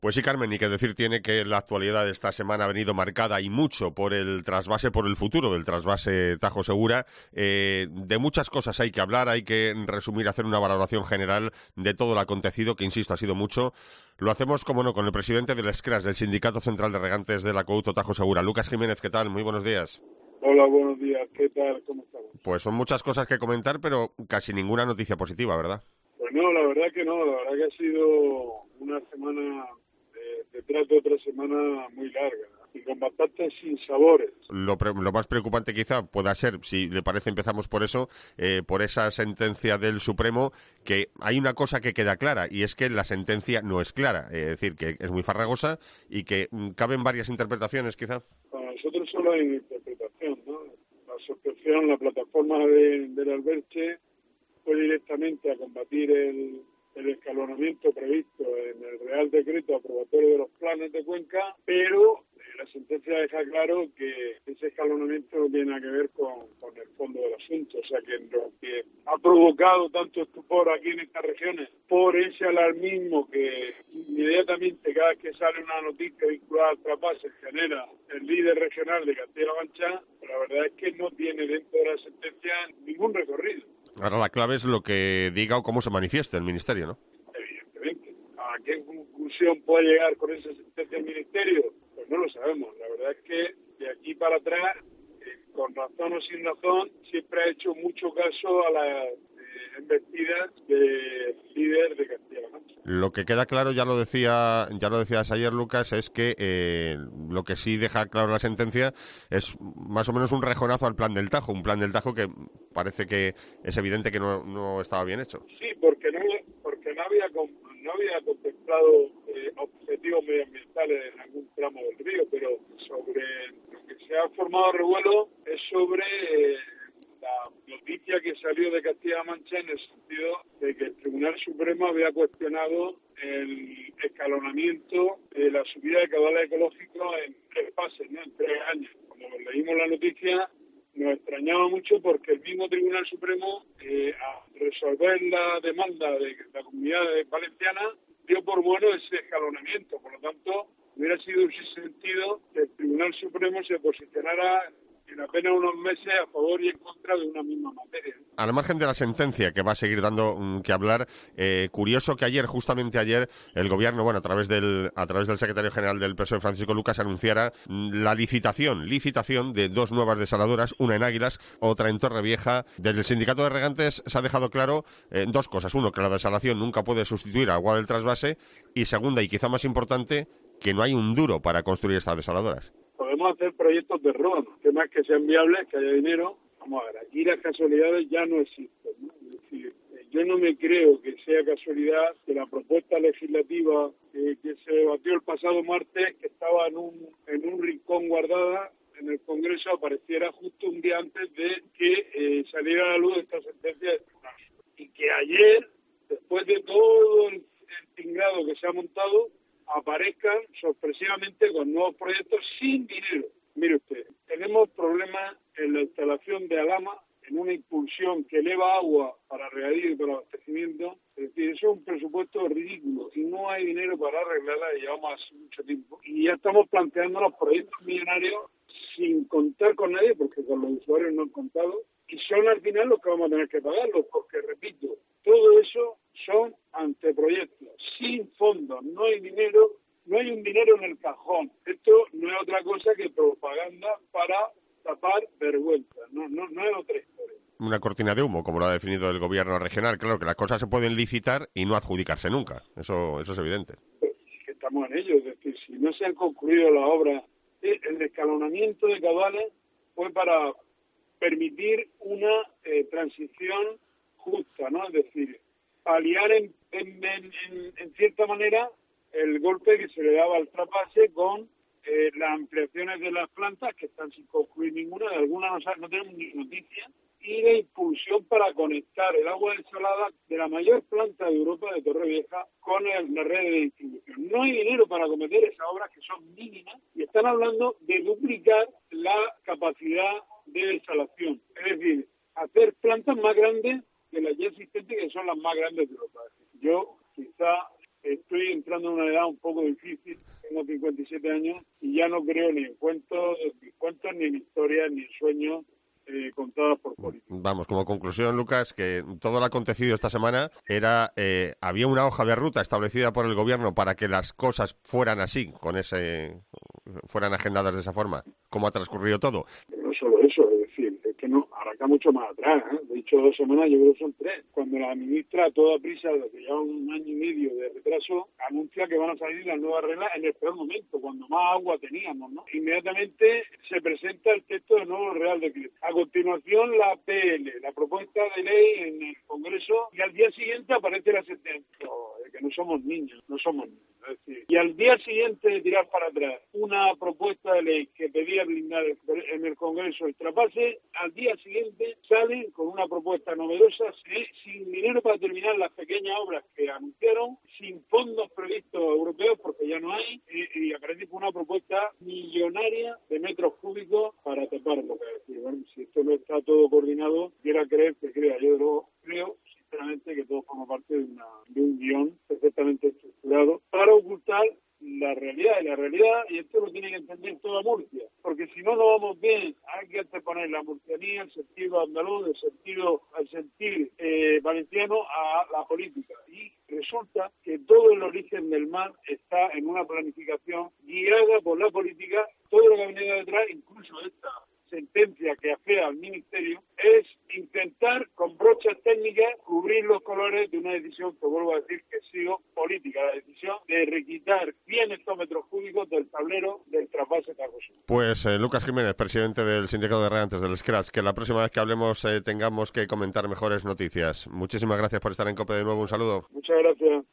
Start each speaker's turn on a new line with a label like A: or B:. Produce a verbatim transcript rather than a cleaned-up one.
A: Pues sí, Carmen, y que decir tiene que la actualidad de esta semana ha venido marcada y mucho por el trasvase, por el futuro del trasvase Tajo Segura. Eh, de muchas cosas hay que hablar, hay que resumir, hacer una valoración general de todo lo acontecido, que insisto, ha sido mucho. Lo hacemos, como no, con el presidente del SCRAS, del Sindicato Central de Regantes del Acueducto Tajo Segura. Lucas Jiménez, ¿qué tal? Muy buenos días.
B: Hola, buenos días. ¿Qué tal? ¿Cómo estamos?
A: Pues son muchas cosas que comentar, pero casi ninguna noticia positiva, ¿verdad?
B: Pues no, la verdad que no. La verdad que ha sido una semana eh, detrás de otra semana muy larga y con bastantes sinsabores.
A: Lo, pre- lo más preocupante quizá pueda ser, si le parece empezamos por eso, eh, por esa sentencia del Supremo, que hay una cosa que queda clara, y es que la sentencia no es clara, es decir, que es muy farragosa y que mm, caben varias interpretaciones quizá.
B: Para nosotros solo hay una interpretación, ¿no? La asociación, la plataforma de, del Alberche fue directamente a combatir el, el escalonamiento previsto en el Real Decreto aprobatorio de los planes de Cuenca, pero eh, la sentencia deja claro que ese escalonamiento no tiene nada que ver con, con el fondo del asunto. O sea, que lo que ha provocado tanto estupor aquí en estas regiones por ese alarmismo que inmediatamente cada vez que sale una noticia vinculada al trasvase genera el líder regional de Castilla-La Mancha, la verdad es que no tiene dentro de la sentencia ningún recorrido.
A: Ahora la clave es lo que diga o cómo se manifieste el Ministerio, ¿no?
B: Evidentemente. ¿A qué conclusión puede llegar con esa sentencia el Ministerio? Pues no lo sabemos. La verdad es que de aquí para atrás, eh, con razón o sin razón, siempre ha hecho mucho caso a las eh, embestidas del líder de Castilla-La Mancha.
A: Lo que queda claro, ya lo decía, ya lo decías ayer, Lucas, es que eh, lo que sí deja claro la sentencia es más o menos un rejonazo al plan del Tajo, un plan del Tajo que parece que es evidente que no, no estaba bien hecho.
B: Sí, porque no, porque no había no había contemplado eh, objetivos medioambientales en algún tramo del río, pero sobre lo que se ha formado revuelo es sobre eh, la noticia que salió de Castilla-La Mancha en el sentido de que el Tribunal Supremo había cuestionado el escalonamiento de la subida de caudales ecológicos en tres fases, ¿no? En tres años. Como leímos la noticia, nos extrañaba mucho porque el mismo Tribunal Supremo, eh, a resolver la demanda de la Comunidad Valenciana, dio por bueno ese escalonamiento. Por lo tanto, hubiera sido un sinsentido que el Tribunal Supremo se posicionara en apenas unos meses a favor y en contra de una misma materia.
A: Al margen de la sentencia, que va a seguir dando mm, que hablar, eh, curioso que ayer, justamente ayer, el Gobierno, bueno, a través del a través del secretario general del P S O E, Francisco Lucas, anunciara mm, la licitación, licitación de dos nuevas desaladoras, una en Águilas, otra en Torrevieja. Desde el Sindicato de Regantes se ha dejado claro eh, dos cosas. Uno, que la desalación nunca puede sustituir al agua del trasvase, y segunda, y quizá más importante, que no hay un duro para construir estas desaladoras.
B: Podemos hacer proyectos de RON, temas que sean viables, que haya dinero. Vamos a ver, aquí las casualidades ya no existen, ¿no? Es decir, yo no me creo que sea casualidad que la propuesta legislativa eh, que se debatió el pasado martes, que estaba en un, en un rincón guardada en el Congreso, apareciera justo un día antes de que eh, saliera a la luz esta sentencia del tribunal. Y que ayer, después de todo el, el tinglado que se ha montado, aparezcan sorpresivamente con nuevos proyectos sin dinero. Mire usted, tenemos problemas en la instalación de Alhama, en una impulsión que eleva agua para regadío y para abastecimiento. Es decir, eso es un presupuesto ridículo y no hay dinero para arreglarla, y llevamos hace mucho tiempo. Y ya estamos planteando los proyectos millonarios sin contar con nadie, porque con los usuarios no han contado, y son al final los que vamos a tener que pagarlos, porque, repito, todo eso son anteproyectos, sin fondos, no hay dinero, no hay un dinero en el cajón. Esto no es otra cosa que propaganda para tapar vergüenza, no, no, no es otra historia.
A: Una cortina de humo, como lo ha definido el Gobierno regional. Claro que las cosas se pueden licitar y no adjudicarse nunca, eso, eso es evidente.
B: Pues estamos en ello, es decir, si no se han concluido las obras, el escalonamiento de caudales fue para permitir una eh, transición justa, ¿no? Es decir, paliar en, en, en, en cierta manera el golpe que se le daba al trasvase con eh, las ampliaciones de las plantas, que están sin concluir ninguna, de algunas no, no tenemos ni noticia, y la impulsión para conectar el agua desalada de la mayor planta de Europa, de Torrevieja, con el, la red de distribución. No hay dinero para acometer esas obras, que son mínimas, y están hablando de duplicar la capacidad de desalación. Es decir, hacer plantas más grandes que las ya existentes, que son las más grandes de Europa. Yo quizá estoy entrando en una edad un poco difícil, tengo cincuenta y siete años y ya no creo ni en cuentos, ni en cuentos, ni en historias, ni en sueños eh, contadas por políticos.
A: Vamos, como conclusión, Lucas, que todo lo acontecido esta semana era, eh, había una hoja de ruta establecida por el gobierno para que las cosas fueran así, con ese, fueran agendadas de esa forma. ¿Cómo ha transcurrido todo?
B: Pero no solo eso, es decir, es que no, arranca mucho más atrás, ¿eh? De hecho, dos semanas, yo creo que son tres. Cuando la ministra, a toda prisa, que lleva un año y medio de retraso, anuncia que van a salir las nuevas reglas en el peor momento, cuando más agua teníamos, ¿no? Inmediatamente se presenta el texto del nuevo Real Decreto. A continuación, la P L, la propuesta de ley en el Congreso, y al día siguiente aparece la sentencia. Oh, de que no somos niños, no somos niños. Es decir, y al día siguiente de tirar para atrás una propuesta de ley que pedía blindar en el Congreso el trapase, al día siguiente salen con una propuesta novedosa sin dinero para terminar las pequeñas obras que anunciaron, sin fondos previstos europeos porque ya no hay, y, y aparece con una propuesta millonaria de metros cúbicos para taparlo. Es decir, bueno, si esto no está todo coordinado, quiera creer que crea, yo lo creo sinceramente que todo forma parte de, una, de un guión perfectamente estructurado para ocultar la realidad. Y la realidad, y esto lo tiene que entender toda Murcia, porque si no lo vamos bien, hay que anteponer la murcianía, el sentido andaluz, el sentido, el sentir eh, valenciano a la política. Y resulta que todo el origen del mal está en una planificación guiada por la política. Todo lo que ha venido detrás, incluso esta sentencia que afea al Ministerio, es intentar con brochas técnicas cubrir los colores de una decisión que vuelvo a decir que ha sido política, la decisión de requitar cien hectómetros cúbicos del tablero del trasvase Tajoso.
A: Pues eh, Lucas Jiménez, presidente del Sindicato de Regantes del Scratch, que la próxima vez que hablemos eh, tengamos que comentar mejores noticias. Muchísimas gracias por estar en COPE de nuevo, un saludo.
B: Muchas gracias.